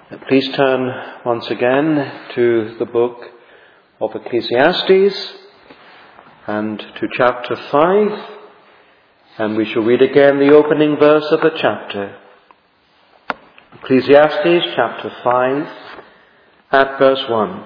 Please turn once again to the book of Ecclesiastes and to chapter 5, and we shall read again the opening verse of the chapter. Ecclesiastes chapter 5 at verse 1.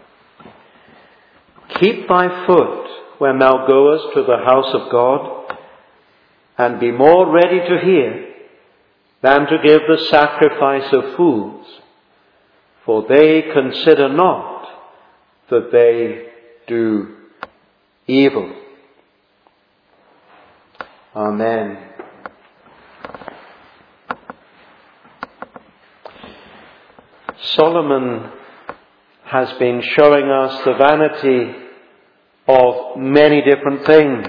Keep thy foot when thou goest to the house of God, and be more ready to hear than to give the sacrifice of fools, for they consider not that they do evil. Amen. Solomon has been showing us the vanity of many different things.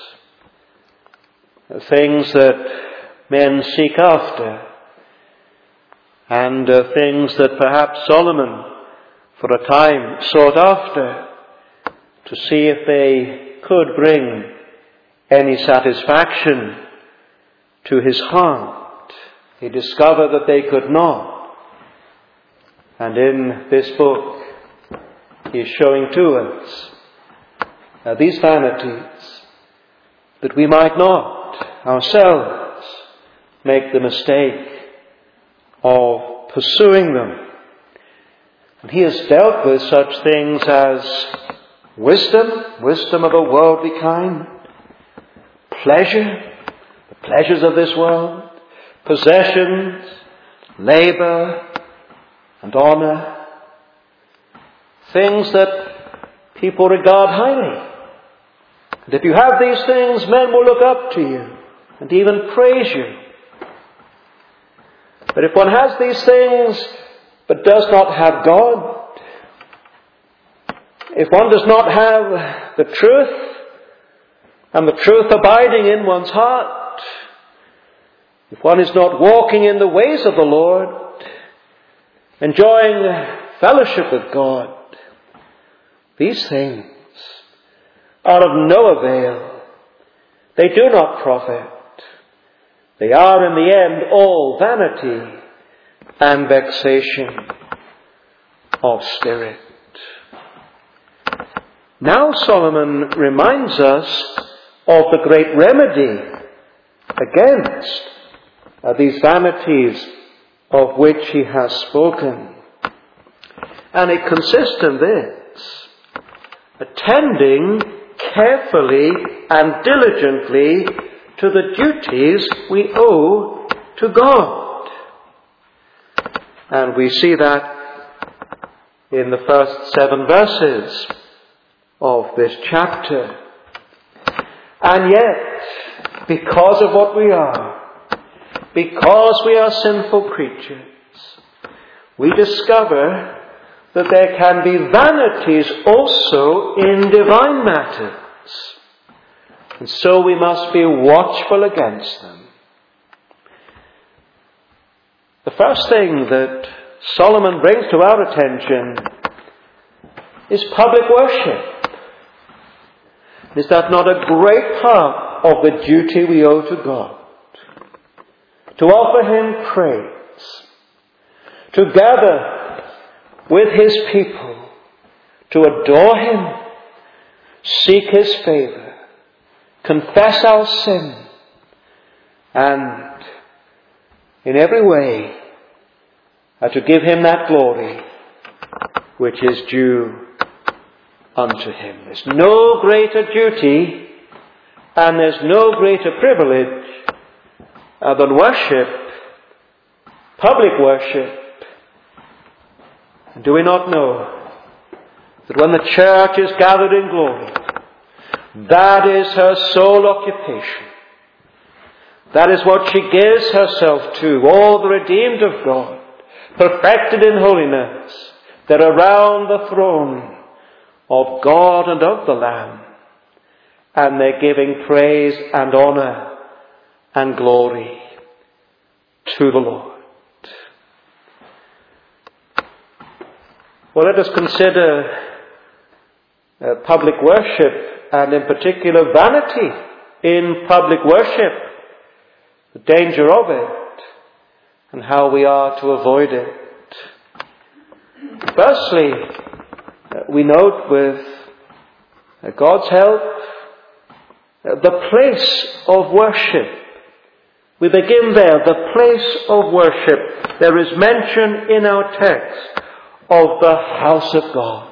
Things that men seek after, and things that perhaps Solomon for a time sought after to see if they could bring any satisfaction to his heart. He discovered that they could not. And in this book he is showing to us these vanities, that we might not ourselves make the mistake of pursuing them. And he has dealt with such things as wisdom of a worldly kind, pleasure, the pleasures of this world, possessions, labour and honour, things that people regard highly. And if you have these things, men will look up to you and even praise you. But if one has these things but does not have God, if one does not have the truth, and the truth abiding in one's heart, if one is not walking in the ways of the Lord, enjoying fellowship with God, these things are of no avail. They do not profit. They are in the end all vanity and vexation of spirit. Now Solomon reminds us of the great remedy against these vanities of which he has spoken. And it consists in this: attending carefully and diligently to the duties we owe to God. And we see that in the first 7 verses of this chapter. And yet, because of what we are, because we are sinful creatures, we discover that there can be vanities also in divine matters. And so we must be watchful against them. The first thing that Solomon brings to our attention is public worship. Is that not a great part of the duty we owe to God? To offer Him praise, to gather with His people, to adore Him, seek His favour, confess our sin, and in every way to give Him that glory which is due unto Him. There's no greater duty and there's no greater privilege than worship, public worship. And do we not know that when the church is gathered in glory, that is her sole occupation? That is what she gives herself to. All the redeemed of God, perfected in holiness, they're around the throne of God and of the Lamb, and they're giving praise and honour and glory to the Lord. Well, let us consider public worship, and in particular vanity in public worship, the danger of it, and how we are to avoid it. Firstly, we note with God's help the place of worship. We begin there, the place of worship. There is mention in our text of the house of God.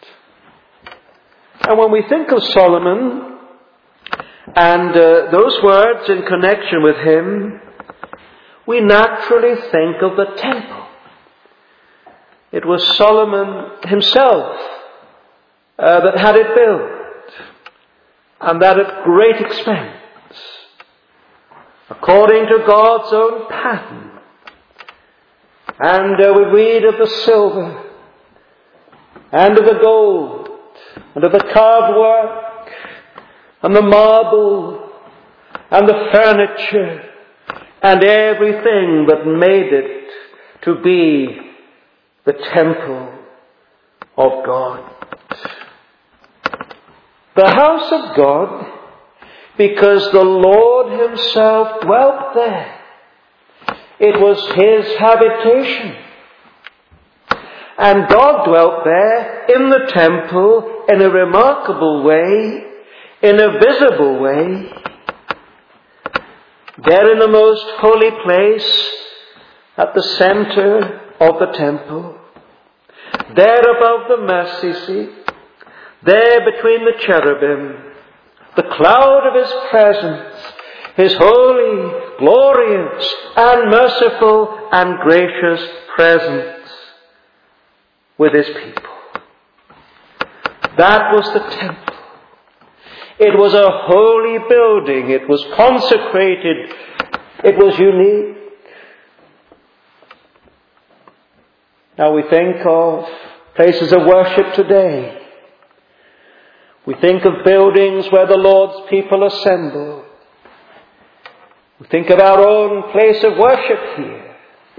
And when we think of Solomon and those words in connection with him, we naturally think of the temple. It was Solomon himself that had it built, and that at great expense, according to God's own pattern. And we read of the silver, and of the gold, and of the carved work, and the marble, and the furniture, and everything that made it to be the temple of God. The house of God, because the Lord himself dwelt there. It was his habitation. And God dwelt there in the temple in a remarkable way, in a visible way. There in the most holy place, at the center of the temple, there above the mercy seat, there between the cherubim, the cloud of his presence, his holy, glorious, and merciful, and gracious presence with his people. That was the temple. It was a holy building. It was consecrated. It was unique. Now we think of places of worship today. We think of buildings where the Lord's people assemble. We think of our own place of worship here.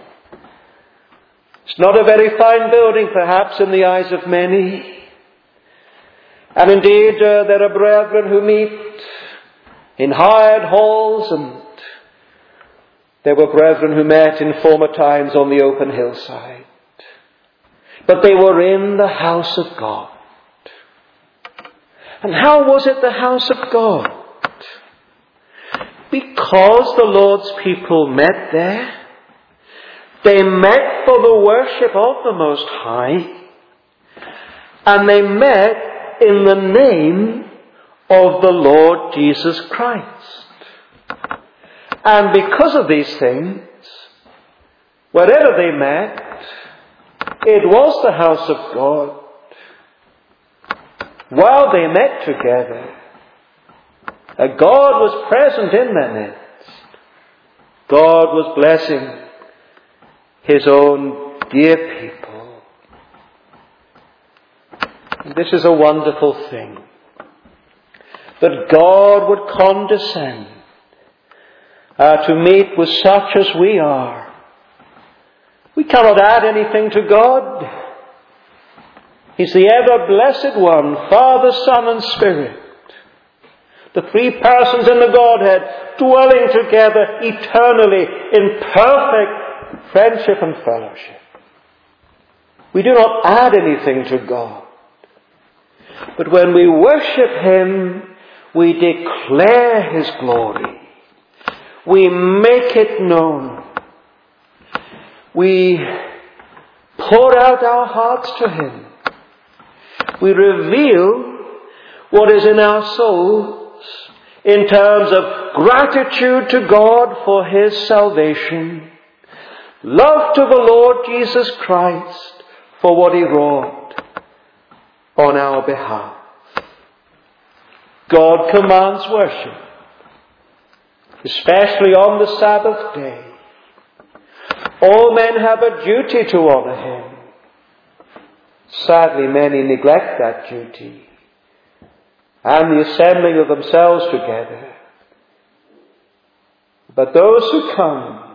It's not a very fine building, perhaps, in the eyes of many. And indeed, there are brethren who meet in hired halls, and there were brethren who met in former times on the open hillside. But they were in the house of God. And how was it the house of God? Because the Lord's people met there. They met for the worship of the Most High. And they met in the name of the Lord Jesus Christ. And because of these things, wherever they met, it was the house of God. While they met together, God was present in their midst. God was blessing his own dear people. And this is a wonderful thing, that God would condescend to meet with such as we are. We cannot add anything to God. He's the ever-blessed one, Father, Son, and Spirit. The three persons in the Godhead dwelling together eternally in perfect friendship and fellowship. We do not add anything to God. But when we worship him, we declare his glory. We make it known. We pour out our hearts to him. We reveal what is in our souls in terms of gratitude to God for his salvation, love to the Lord Jesus Christ for what he wrought on our behalf. God commands worship, especially on the Sabbath day. All men have a duty to honor him. Sadly, many neglect that duty and the assembling of themselves together. But those who come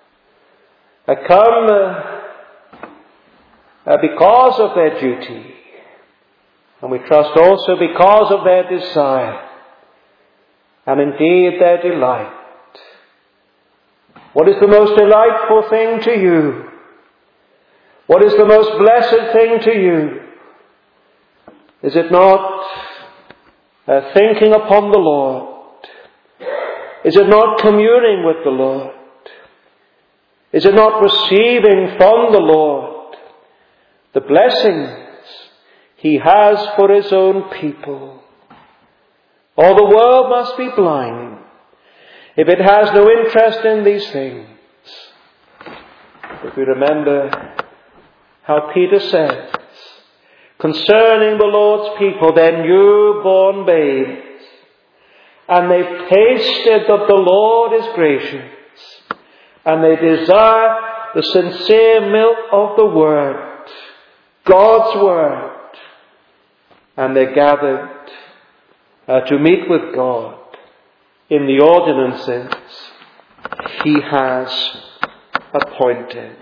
because of their duty, and we trust also because of their desire, and indeed their delight. What is the most delightful thing to you? What is the most blessed thing to you? Is it not thinking upon the Lord? Is it not communing with the Lord? Is it not receiving from the Lord the blessings He has for His own people? All the world must be blind if it has no interest in these things. If we remember how Peter says concerning the Lord's people, they're newborn babes, and they've tasted that the Lord is gracious, and they desire the sincere milk of the Word, God's Word, and they're gathered to meet with God in the ordinances He has appointed.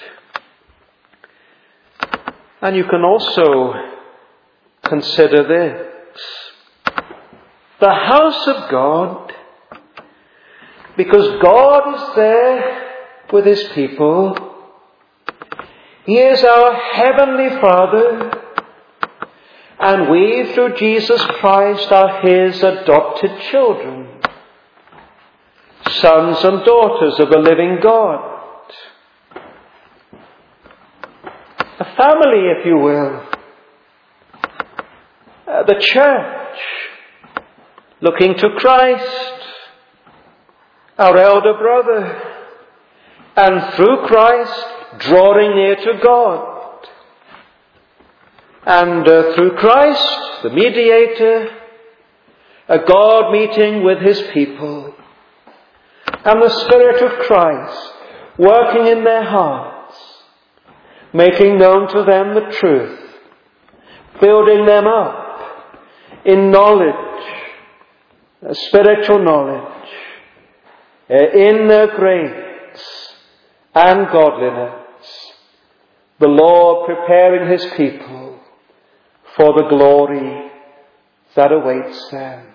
And you can also consider this. The house of God, because God is there with His people. He is our Heavenly Father, and we, through Jesus Christ, are His adopted children, sons and daughters of the living God. A family, if you will. The church, looking to Christ, our elder brother, and through Christ, drawing near to God. And through Christ, the mediator, a God meeting with His people, and the Spirit of Christ working in their hearts, making known to them the truth, building them up in knowledge, spiritual knowledge, in their grace and godliness, the Lord preparing His people for the glory that awaits them.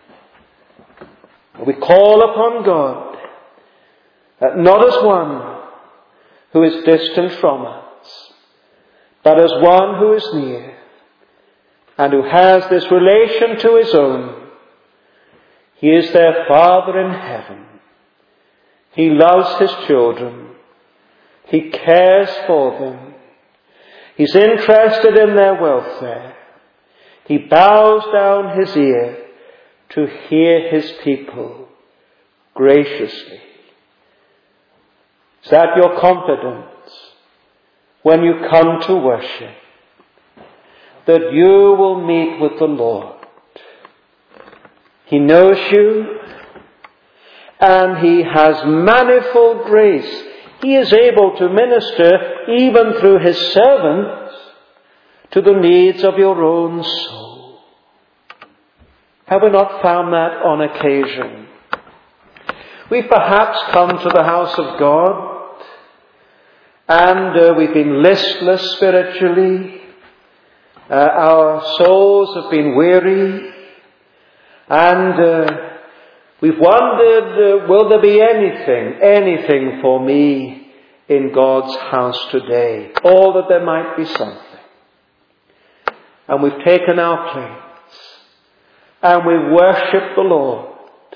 We call upon God, not as one who is distant from us, but as one who is near and who has this relation to His own. He is their Father in heaven. He loves His children. He cares for them. He's interested in their welfare. He bows down His ear to hear His people graciously. Is that your confidence when you come to worship? That you will meet with the Lord. He knows you, and He has manifold grace. He is able to minister, even through His servants, to the needs of your own soul. Have we not found that on occasion? We've perhaps come to the house of God, and we've been listless spiritually. Our souls have been weary. And we've wondered, will there be anything for me in God's house today? Or that there might be something. And we've taken our place. And we worship the Lord.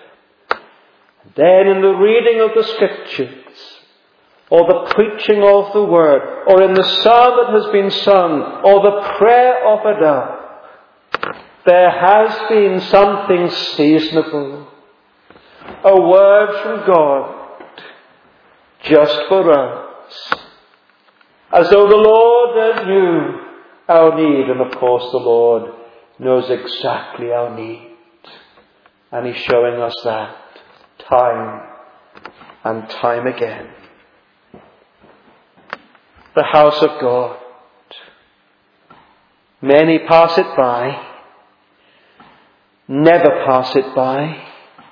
Then in the reading of the Scriptures, or the preaching of the Word, or in the psalm that has been sung, or the prayer offered up, there has been something seasonable, a word from God, just for us, as though the Lord knew our need, and of course the Lord knows exactly our need, and He's showing us that time and time again. The house of God. Many pass it by, never pass it by.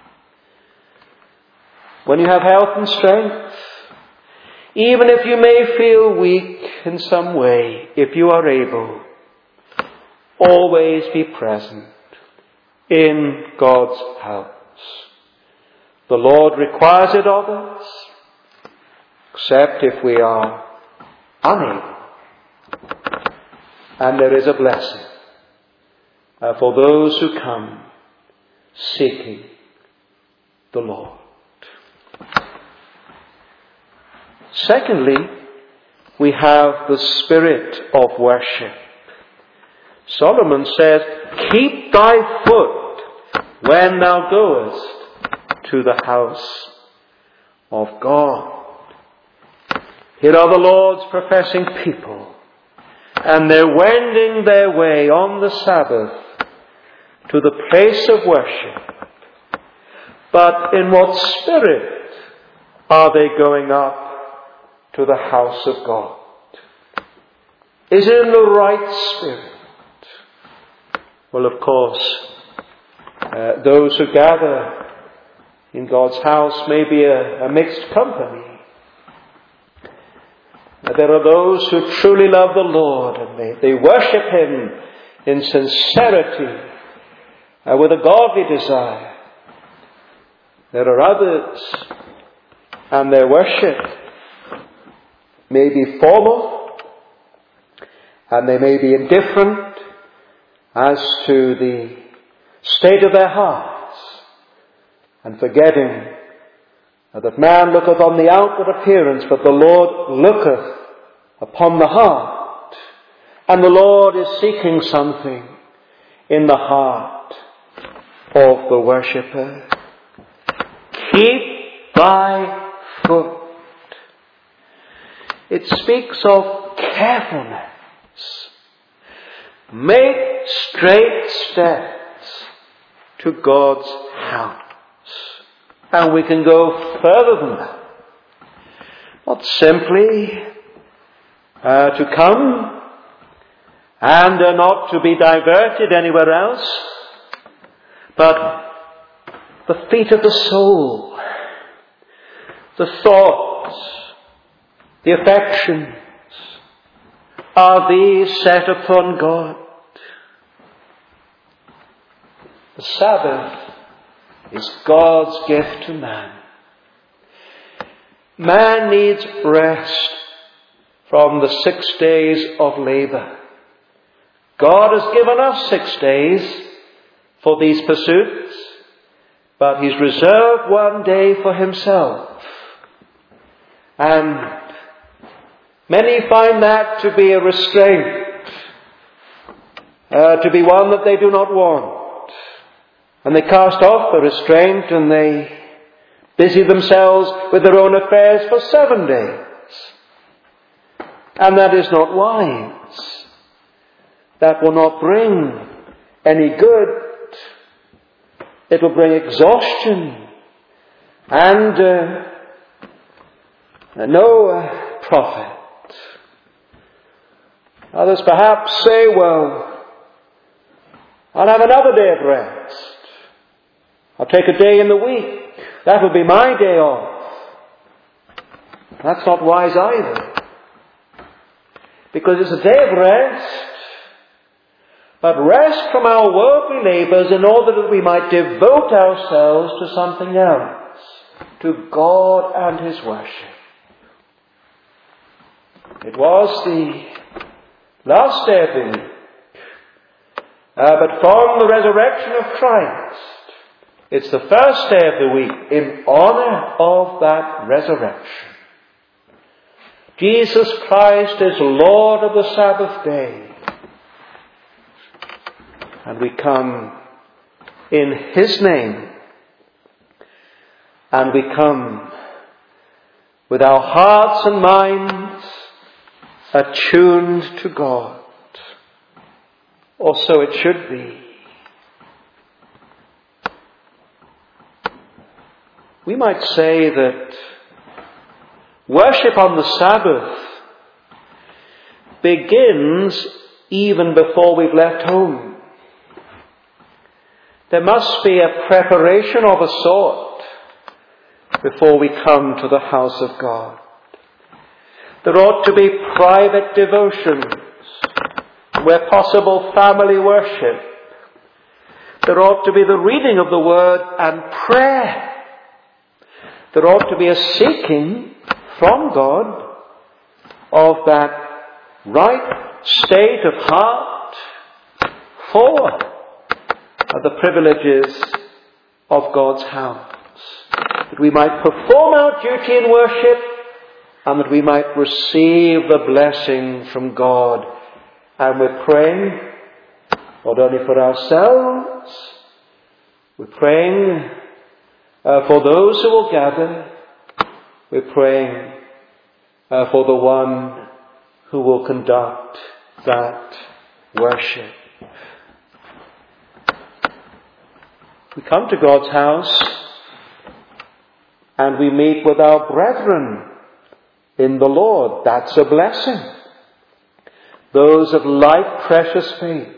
When you have health and strength, even if you may feel weak in some way, if you are able, always be present in God's house. The Lord requires it of us, except if we are unable. and there is a blessing for those who come seeking the Lord. Secondly, we have the spirit of worship. Solomon says, "Keep thy foot when thou goest to the house of God." Here are the Lord's professing people, and they're wending their way on the Sabbath to the place of worship. But in what spirit are they going up to the house of God? Is it in the right spirit? Well, of course, those who gather in God's house may be a mixed company. There are those who truly love the Lord, and they worship Him in sincerity, with a godly desire. There are others, and their worship may be formal, and they may be indifferent as to the state of their hearts, and forgetting that man looketh on the outward appearance, but the Lord looketh upon the heart. And the Lord is seeking something in the heart of the worshipper. Keep thy foot. It speaks of carefulness. Make straight steps to God's house. And we can go further than that. Not simply to come and not to be diverted anywhere else, but the feet of the soul, the thoughts, the affections, are these set upon God? The Sabbath is God's gift to man. Man needs rest from the 6 days of labor. God has given us 6 days for these pursuits, but He's reserved 1 day for Himself. And many find that to be a restraint, to be one that they do not want. And they cast off the restraint and they busy themselves with their own affairs for 7 days. And that is not wise. That will not bring any good. It will bring exhaustion and no profit. Others perhaps say, well, I'll have another day of rest. I'll take a day in the week. That will be my day off. That's not wise either. Because it's a day of rest, but rest from our worldly labours in order that we might devote ourselves to something else, to God and His worship. It was the last day of the week, but from the resurrection of Christ, it's the first day of the week in honour of that resurrection. Jesus Christ is Lord of the Sabbath day. And we come in His name. And we come with our hearts and minds attuned to God. Or so it should be. We might say that worship on the Sabbath begins even before we've left home. There must be a preparation of a sort before we come to the house of God. There ought to be private devotions, where possible family worship. There ought to be the reading of the Word and prayer. There ought to be a seeking from God of that right state of heart for the privileges of God's house. That we might perform our duty in worship, and that we might receive the blessing from God. And we're praying not only for ourselves, we're praying for those who will gather. We're praying for the one who will conduct that worship. We come to God's house and we meet with our brethren in the Lord. That's a blessing. Those of like precious faith.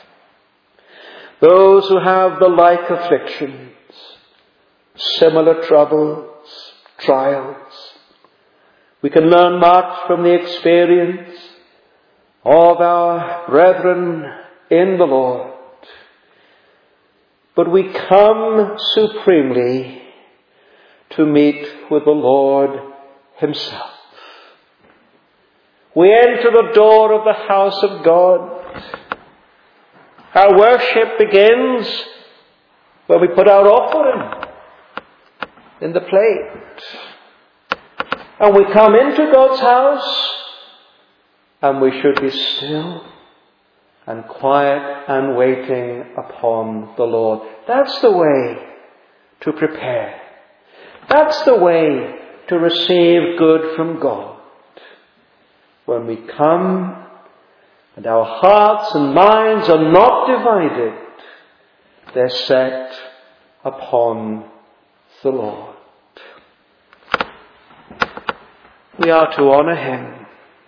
Those who have the like afflictions, similar troubles, trials. We can learn much from the experience of our brethren in the Lord. But we come supremely to meet with the Lord Himself. We enter the door of the house of God. Our worship begins when we put our offering in the plate. And we come into God's house, and we should be still and quiet and waiting upon the Lord. That's the way to prepare. That's the way to receive good from God. When we come and our hearts and minds are not divided, they're set upon the Lord. We are to honour Him.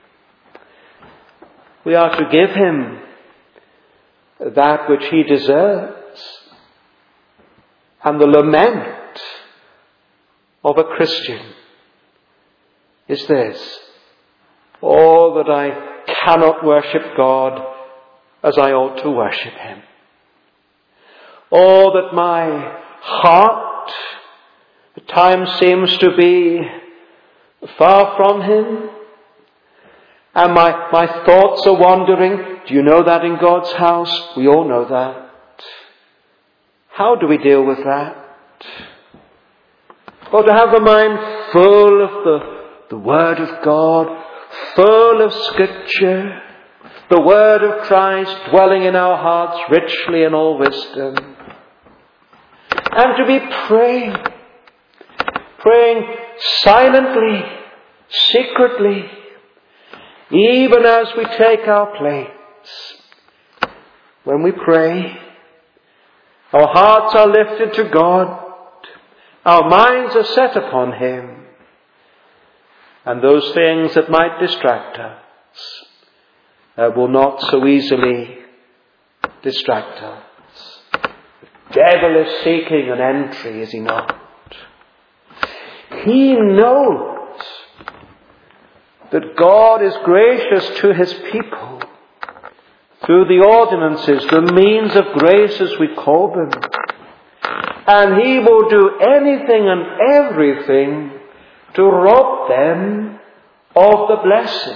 We are to give Him that which He deserves. And the lament of a Christian is this: oh, that I cannot worship God as I ought to worship Him. Oh, that my heart at times seems to be far from Him, and my thoughts are wandering. Do you know that in God's house? We all know that. How do we deal with that? Or to have the mind full of the Word of God, full of Scripture, the Word of Christ dwelling in our hearts richly in all wisdom. And to be praying silently, secretly, even as we take our plates. When we pray, our hearts are lifted to God, our minds are set upon Him, and those things that might distract us will not so easily distract us. The devil is seeking an entry, is he not? He knows that God is gracious to His people through the ordinances, the means of grace as we call them. And He will do anything and everything to rob them of the blessing.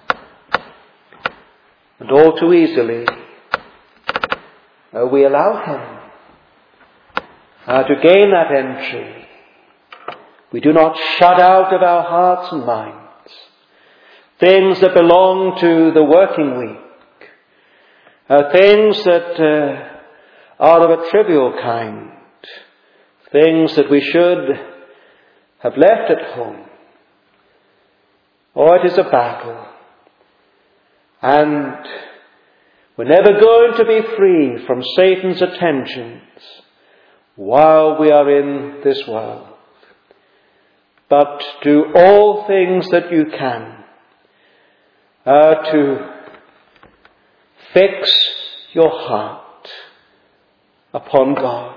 And all too easily we allow Him to gain that entry. We do not shut out of our hearts and minds things that belong to the working week, things that are of a trivial kind, things that we should have left at home. Oh, it is a battle. And we're never going to be free from Satan's attentions while we are in this world. But do all things that you can to fix your heart upon God.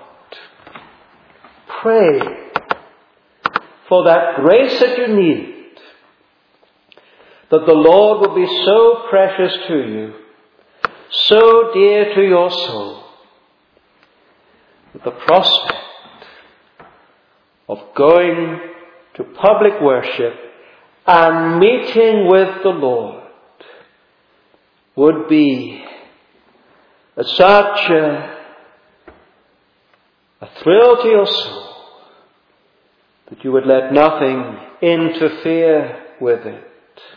Pray for that grace that you need, that the Lord will be so precious to you, so dear to your soul, that the prospect of going to public worship and meeting with the Lord would be such a thrill to your soul that you would let nothing interfere with it,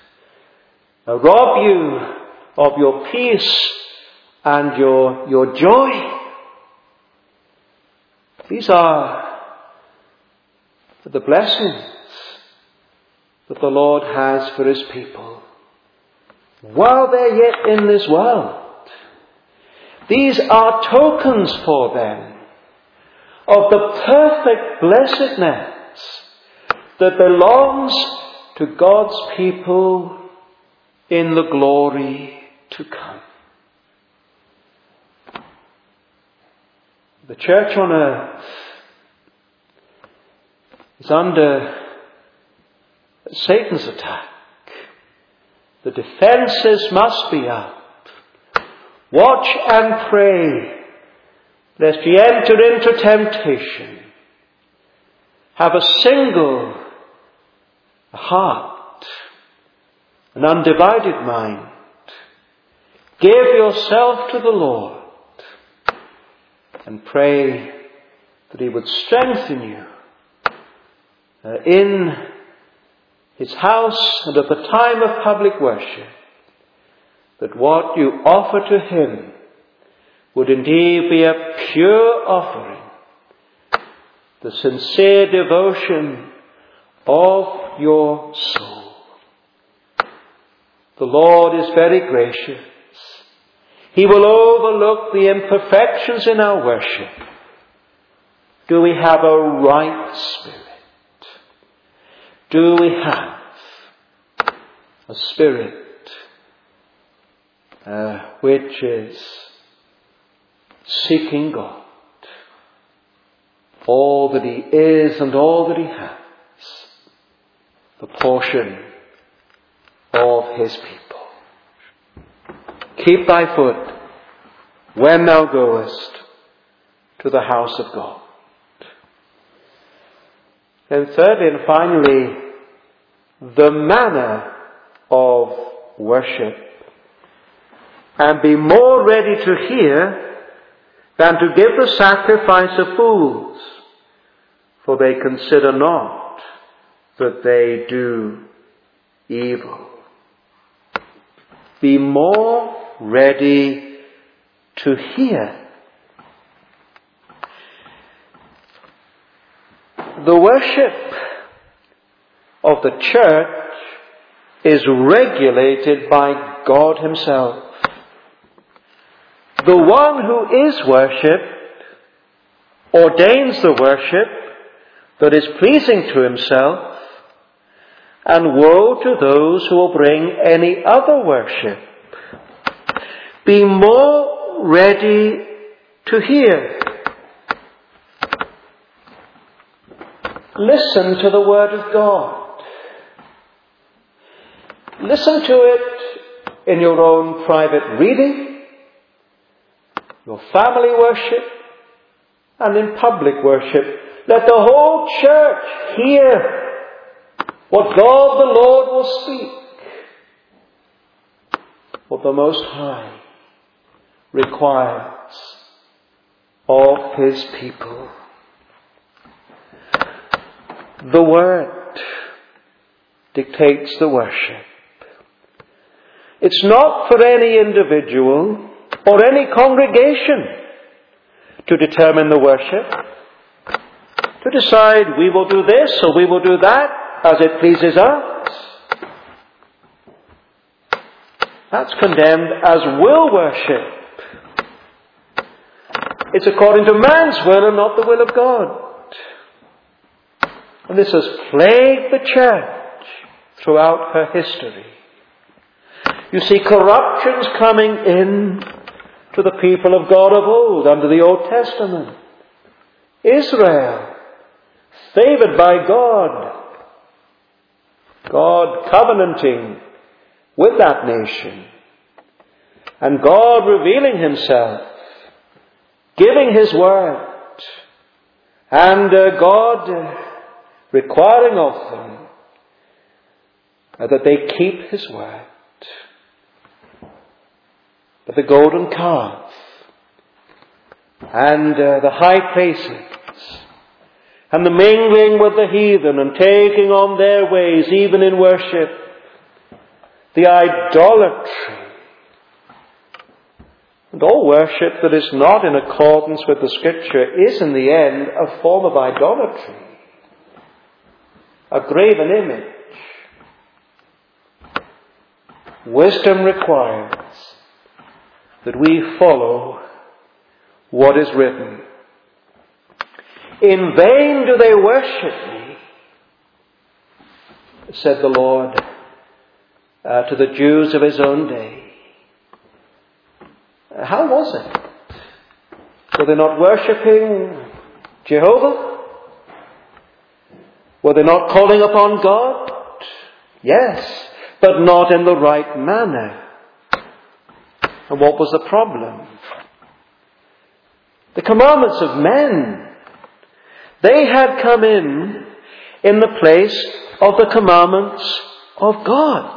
rob you of your peace and your joy. These are the blessings that the Lord has for His people while they're yet in this world. These are tokens for them of the perfect blessedness that belongs to God's people in the glory to come. The church on earth is under Satan's attack. The defences must be up. Watch and pray, lest ye enter into temptation. Have a single heart, an undivided mind. Give yourself to the Lord and pray that He would strengthen you in His house and at the time of public worship, that what you offer to Him would indeed be a pure offering, the sincere devotion of your soul. The Lord is very gracious. He will overlook the imperfections in our worship. Do we have a right spirit? Do we have a spirit which is seeking God, all that He is and all that He has, the portion of His people? Keep thy foot when thou goest to the house of God. And thirdly and finally, the manner of worship. And be more ready to hear than to give the sacrifice of fools, for they consider not that they do evil. Be more ready to hear. The worship of the church is regulated by God Himself. The one who is worshipped ordains the worship that is pleasing to Himself, and woe to those who will bring any other worship. Be more ready to hear. Listen to the Word of God. Listen to it in your own private reading, your family worship, and in public worship. Let the whole church hear what God the Lord will speak, what the Most High requires of His people. The Word dictates the worship. It's not for any individual or any congregation to determine the worship, to decide we will do this or we will do that as it pleases us. That's condemned as will worship. It's according to man's will and not the will of God. And this has plagued the church throughout her history. You see corruptions coming in to the people of God of old under the Old Testament. Israel, favored by God, God covenanting with that nation, and God revealing Himself, giving His word, and God requiring of them that they keep His word. But the golden calf and the high places and the mingling with the heathen and taking on their ways even in worship, the idolatry. And all worship that is not in accordance with the Scripture is in the end a form of idolatry, a graven image. Wisdom requires that we follow what is written. In vain do they worship me, said the Lord to the Jews of his own day. How was it? Were they not worshipping Jehovah? Were they not calling upon God? Yes, but not in the right manner. And what was the problem? The commandments of men, they had come in the place of the commandments of God.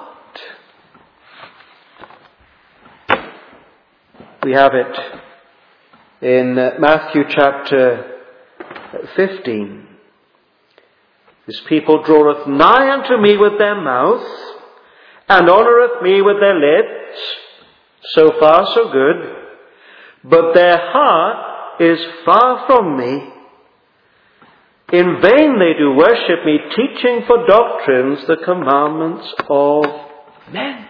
We have it in Matthew chapter 15. This people draweth nigh unto me with their mouth, and honoureth me with their lips. So far, so good. But their heart is far from me. In vain they do worship me, teaching for doctrines the commandments of men.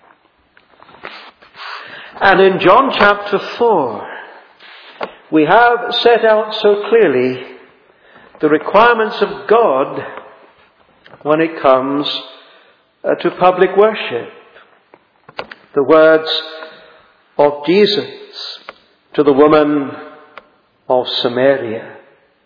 And in John chapter 4, we have set out so clearly the requirements of God when it comes to public worship. The words of Jesus to the woman of Samaria.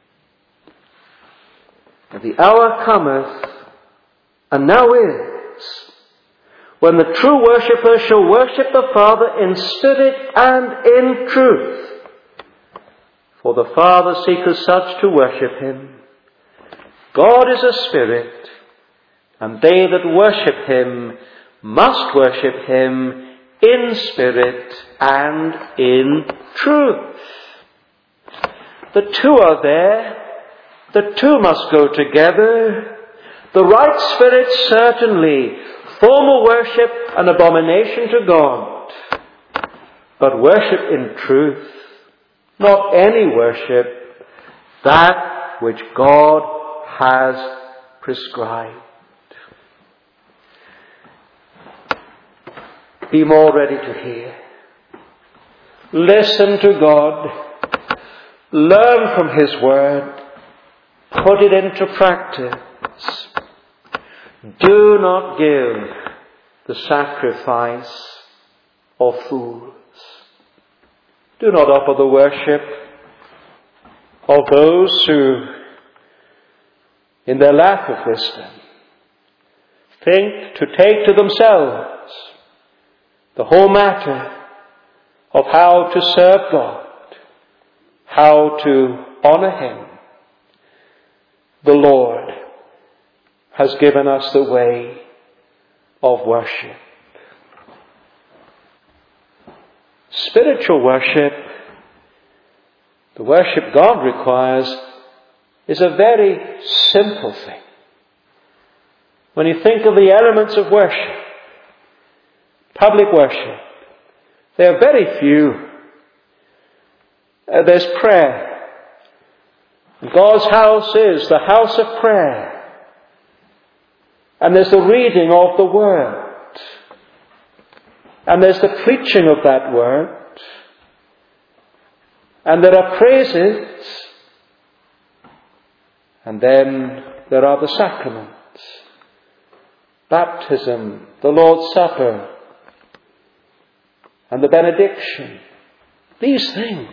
The hour cometh, and now is, when the true worshipper shall worship the Father in spirit and in truth. For the Father seeketh such to worship him. God is a spirit, and they that worship him must worship him in spirit and in truth. The two are there. The two must go together. The right spirit certainly, formal worship an abomination to God. But worship in truth, not any worship, that which God has prescribed. Be more ready to hear. Listen to God. Learn from his word. Put it into practice. Do not give the sacrifice of fools. Do not offer the worship of those who, in their lack of wisdom, think to take to themselves the whole matter of how to serve God, how to honor him. The Lord has given us the way of worship. Spiritual worship, the worship God requires, is a very simple thing. When you think of the elements of worship, public worship, there are very few. There's prayer. God's house is the house of prayer. And there's the reading of the Word. And there's the preaching of that Word. And there are praises. And then there are the sacraments. Baptism, the Lord's Supper, and the benediction. These things.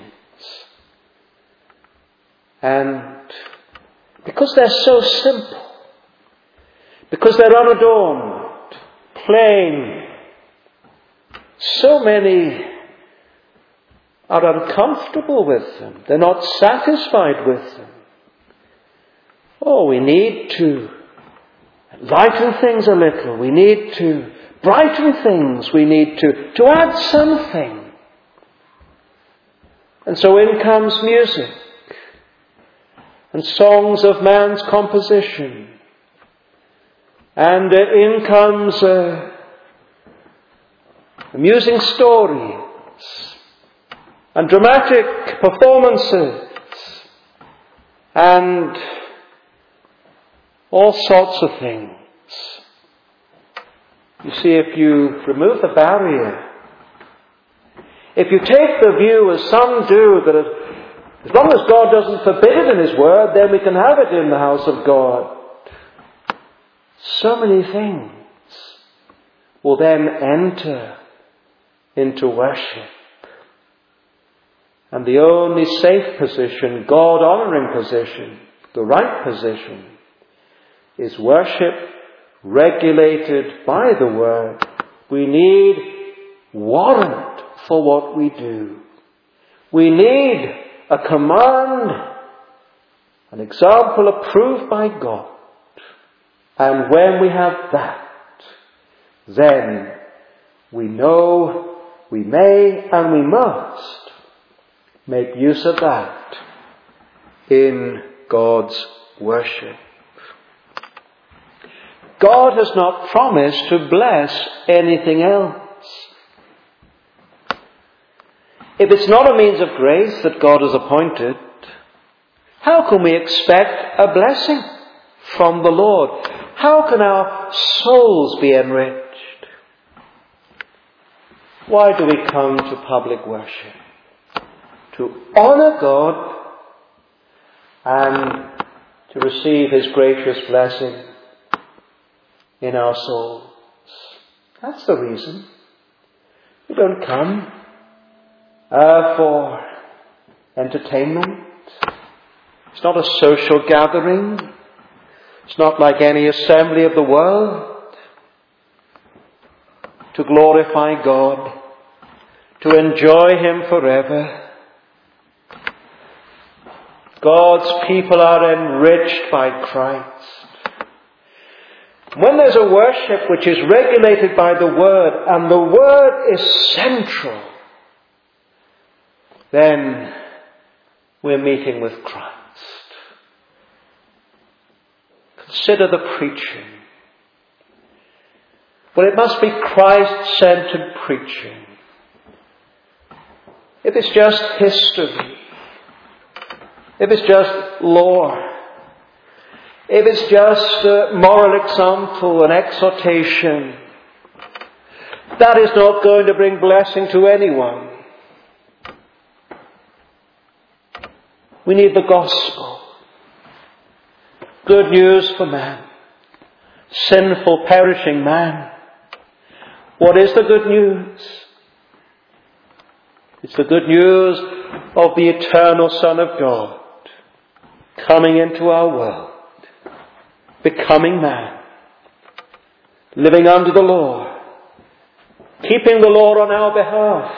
And because they're so simple, because they're unadorned, plain, so many are uncomfortable with them. They're not satisfied with them. Oh, we need to lighten things a little. We need to brighten things. We need to add something. And so in comes music and songs of man's composition. And in comes amusing stories and dramatic performances and all sorts of things. You see, if you remove the barrier, if you take the view, as some do, that as long as God doesn't forbid it in His Word, then we can have it in the house of God, so many things will then enter into worship. And the only safe position, God-honouring position, the right position, is worship regulated by the Word. We need warrant for what we do. We need a command, an example approved by God. And when we have that, then we know we may and we must make use of that in God's worship. God has not promised to bless anything else. If it's not a means of grace that God has appointed, how can we expect a blessing from the Lord? How can our souls be enriched? Why do we come to public worship? To honour God and to receive His gracious blessing in our souls. That's the reason. We don't come for entertainment. It's not a social gathering. It's not like any assembly of the world. To glorify God, to enjoy Him forever. God's people are enriched by Christ. When there's a worship which is regulated by the Word, and the Word is central, then we're meeting with Christ. Consider the preaching. Well, it must be Christ-centered preaching. If it's just history, if it's just lore, if it's just a moral example, an exhortation, that is not going to bring blessing to anyone. We need the gospel. Good news for man. Sinful, perishing man. What is the good news? It's the good news of the eternal Son of God coming into our world, becoming man, living under the law, keeping the law on our behalf,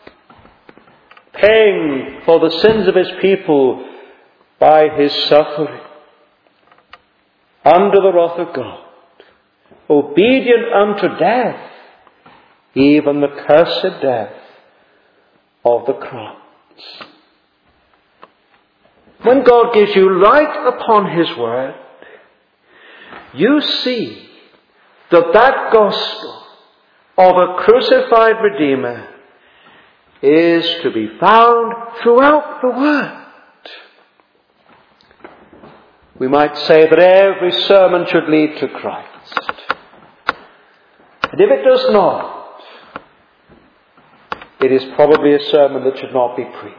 paying for the sins of His people by His suffering, under the wrath of God, obedient unto death, even the cursed death of the cross. When God gives you light upon His Word, you see that that gospel of a crucified Redeemer is to be found throughout the Word. We might say that every sermon should lead to Christ. And if it does not, it is probably a sermon that should not be preached.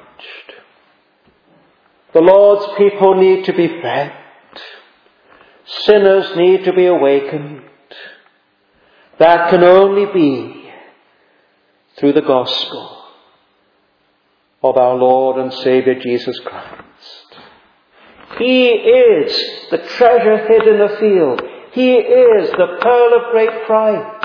The Lord's people need to be fed. Sinners need to be awakened. That can only be through the gospel of our Lord and Saviour Jesus Christ. He is the treasure hid in the field. He is the pearl of great price.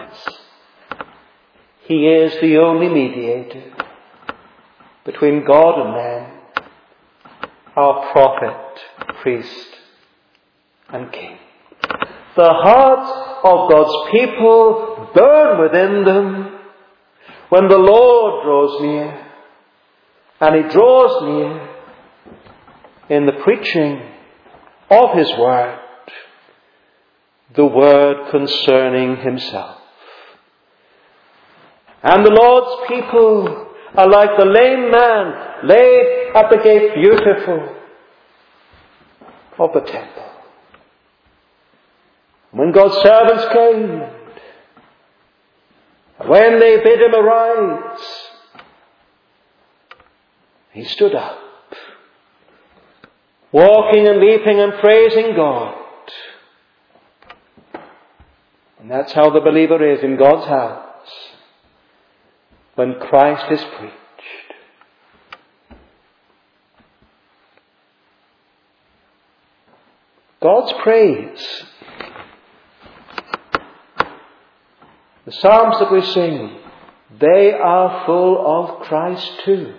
He is the only mediator between God and man, our prophet, priest, and king. The hearts of God's people burn within them when the Lord draws near. And he draws near in the preaching of his word, the word concerning himself. And the Lord's people are like the lame man laid at the gate beautiful of the temple. When God's servants came, when they bid him arise, he stood up, walking and leaping and praising God. And that's how the believer is in God's house when Christ is preached. God's praise. The psalms that we sing, they are full of Christ too.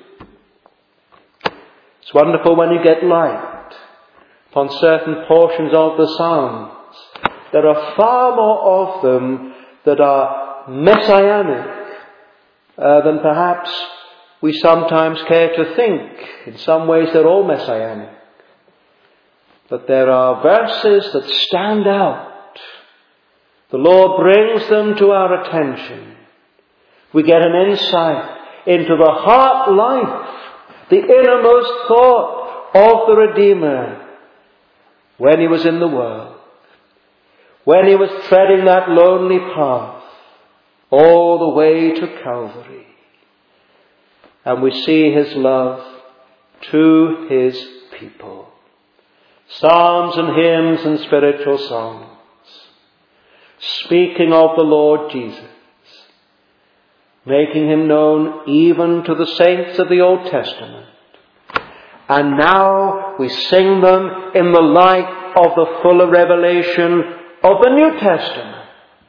It's wonderful when you get light upon certain portions of the psalms. There are far more of them that are messianic than perhaps we sometimes care to think. In some ways they're all messianic. But there are verses that stand out. The Lord brings them to our attention. We get an insight into the heart life, the innermost thought of the Redeemer when he was in the world, when he was treading that lonely path all the way to Calvary. And we see his love to his people. Psalms and hymns and spiritual songs, speaking of the Lord Jesus, making him known even to the saints of the Old Testament. And now we sing them in the light of the fuller revelation of the New Testament.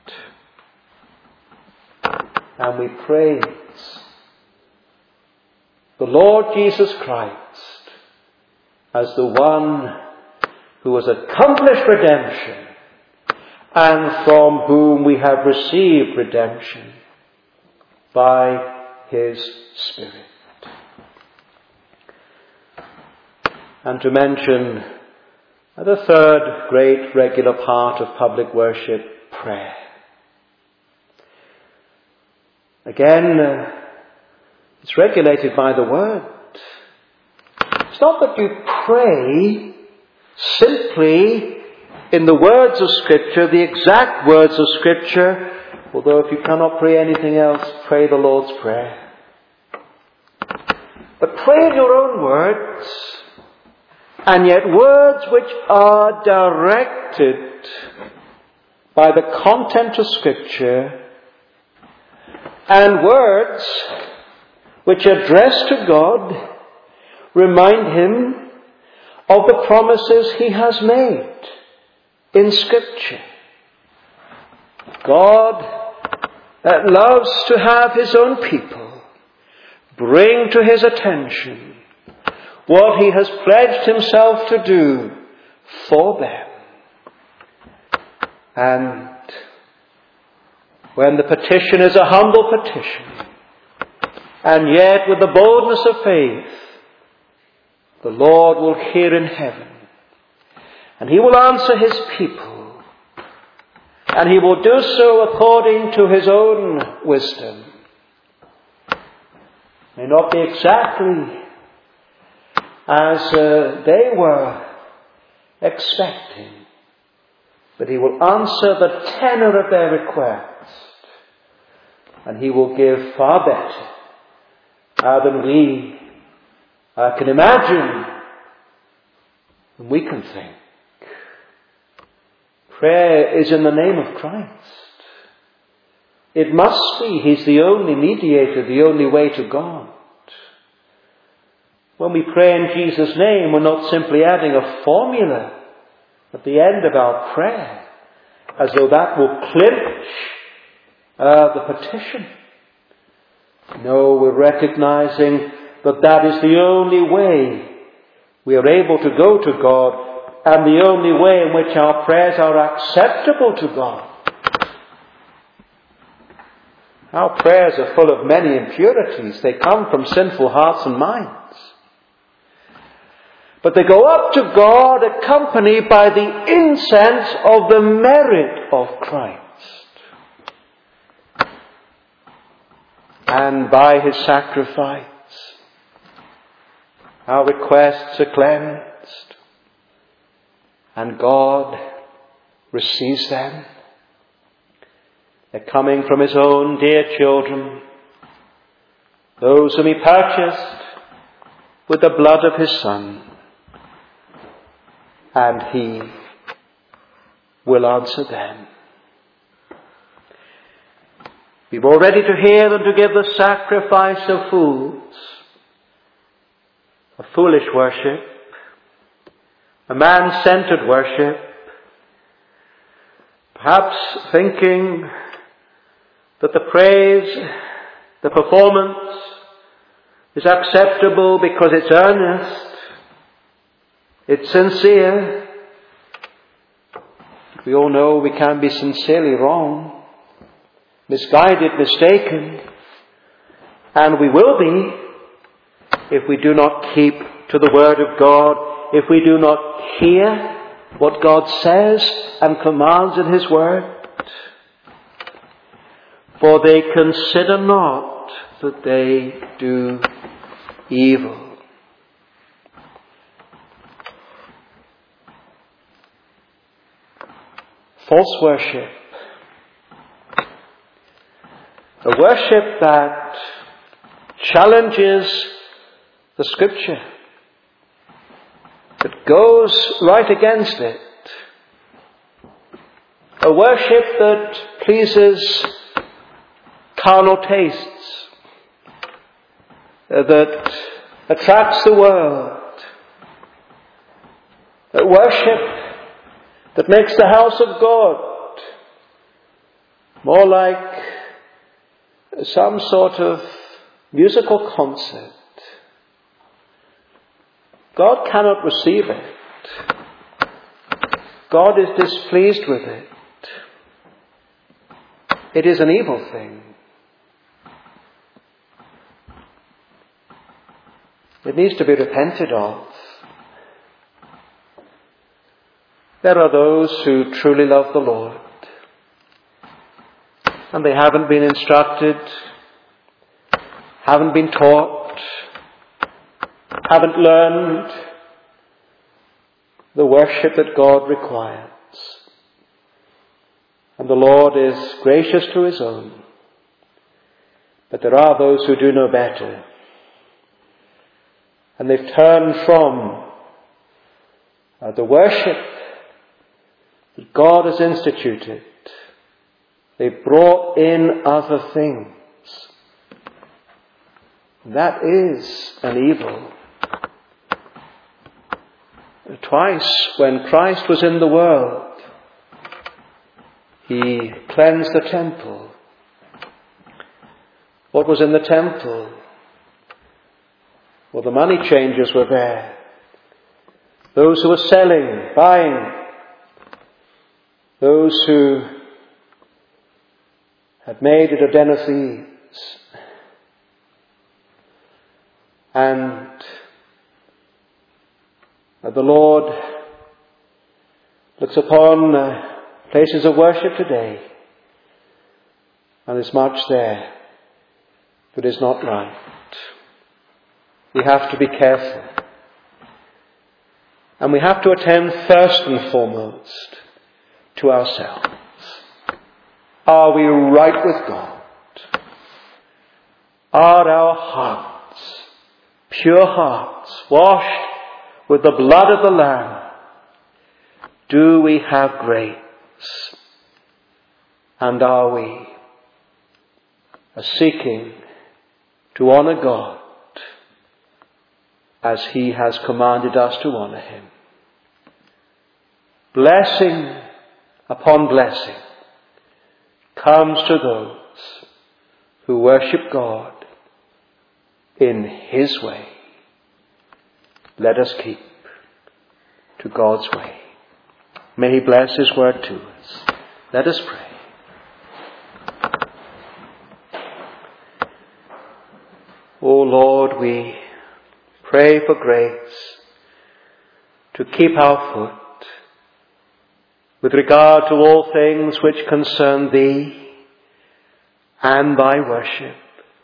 And we praise the Lord Jesus Christ as the one who has accomplished redemption and from whom we have received redemption by his Spirit. And to mention the third great regular part of public worship, prayer. Again, it's regulated by the Word. It's not that you pray simply in the words of Scripture, the exact words of Scripture, although if you cannot pray anything else, pray the Lord's Prayer. But pray in your own words, and yet words which are directed by the content of Scripture, and words which address to God remind him of the promises he has made in Scripture. God loves to have his own people bring to his attention what he has pledged himself to do for them. And when the petition is a humble petition, and yet with the boldness of faith, the Lord will hear in heaven, and he will answer his people, and he will do so according to his own wisdom. May not be exactly as they were expecting, but he will answer the tenor of their request, and he will give far better than we can imagine, than we can think. Prayer is in the name of Christ. It must be. He's the only mediator, the only way to God. When we pray in Jesus' name, we're not simply adding a formula at the end of our prayer, as though that will clinch the petition. No, we're recognizing that that is the only way we are able to go to God, and the only way in which our prayers are acceptable to God. Our prayers are full of many impurities. They come from sinful hearts and minds. but they go up to God accompanied by the incense of the merit of Christ. And by his sacrifice, our requests are cleansed, and God receives them. They're coming from his own dear children, those whom he purchased with the blood of his Son, and he will answer them. Be more ready to hear than to give the sacrifice of fools, a foolish worship, a man-centered worship, perhaps thinking that the praise, the performance is acceptable because it's earnest, it's sincere. We all know we can be sincerely wrong, misguided, mistaken, and we will be if we do not keep to the Word of God, if we do not hear what God says and commands in his Word. For they consider not that they do evil. False worship. A worship that challenges the Scripture, that goes right against it. A worship that pleases carnal tastes, that attracts the world. A worship that makes the house of God more like some sort of musical concert. God cannot receive it. God is displeased with it. It is an evil thing. It needs to be repented of. There are those who truly love the Lord, and they haven't been instructed, haven't been taught, haven't learned the worship that God requires. And the Lord is gracious to his own. But there are those who do know better. And they've turned from the worship that God has instituted. They've brought in other things. That is an evil. Twice, when Christ was in the world, he cleansed the temple. What was in the temple? Well, the money changers were there. Those who were selling, buying. Those who had made it a den of thieves. And the Lord looks upon places of worship today, and there's much there that is not right. We have to be careful. And we have to attend first and foremost to ourselves. Are we right with God? Are our hearts pure hearts, washed with the blood of the Lamb? Do we have grace? And are we seeking to honour God as he has commanded us to honour him? Blessing upon blessing comes to those who worship God in his way. Let us keep to God's way. May he bless his word to us. Let us pray. O Lord, we pray for grace to keep our foot with regard to all things which concern Thee and Thy worship.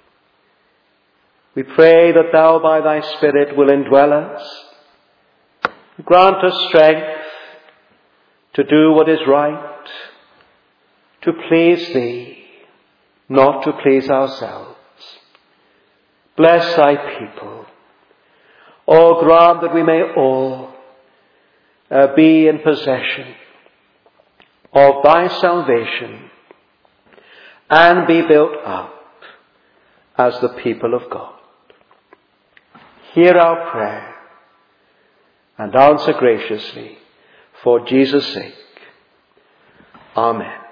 We pray that Thou by Thy Spirit will indwell us, grant us strength to do what is right, to please Thee, not to please ourselves. Bless Thy people. Oh, grant that we may all be in possession of Thy salvation and be built up as the people of God. Hear our prayer and answer graciously for Jesus' sake. Amen.